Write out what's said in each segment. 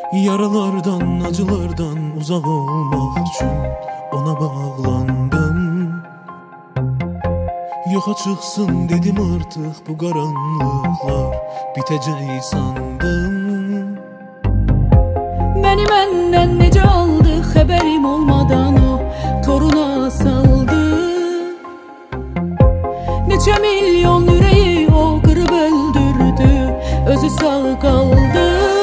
Yaralardan, acılardan uzak olmak için ona bağlandım. Yoxa çıxsın dedim artık bu qaranlıqlar bitəcək sandım. Məni məndən necə aldı, xəbərim olmadan o toruna saldı. Neçə milyon ürəyi o qırıb öldürdü, özü sağ qaldı.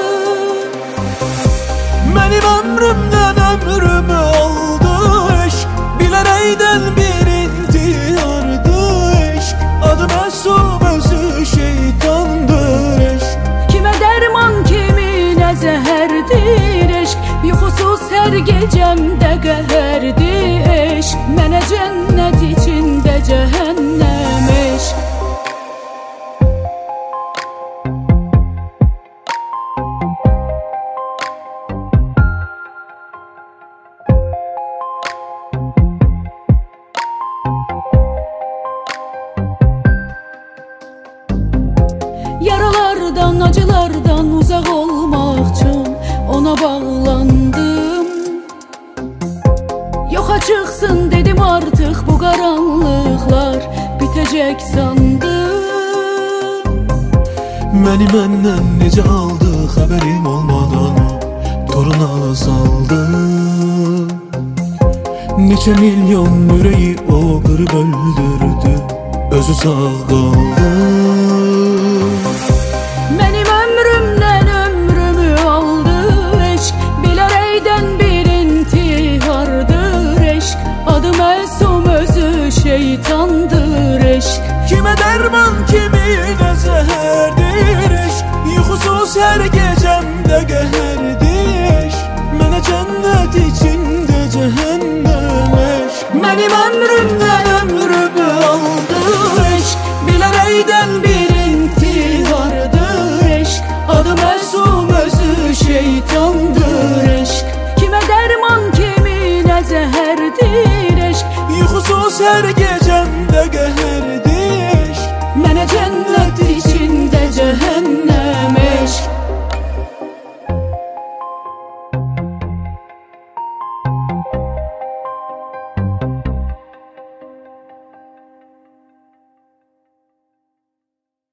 Mənim ömrümdən ömrümü aldı eşq, bilərəkdən bir intihardı eşq. Adı məsum, özü şeytandır eşq. Kimə dərman, kiminə zəhərdir eşq. Yuxusuz hər gecəmdə qəhərdir eşq. Mənə cənnət içində cəhənnəm eşq. Yaralardan, acılardan uzak olmak için ona bağlandım. Yoxa çıxsın dedim artık bu qaranlıqlar bitecek sandım. Məni məndən necə aldı, xəbərim olmadan o toruna saldı. Neçə milyon ürəyi o qırıb öldürdü, özü sağ qaldı. Mənim ömrümdən ömrümü aldı eşq, bilərəkdən bir intihardır eşq. Adı məsum, özü şeytandır eşq. Kimə dərman, kiminə zəhərdir eşq. Yuxusuz hər gecəmdə qəhərdir eşq. Mənə cənnət içində cəhənnəm eşq. Mənim ömrüm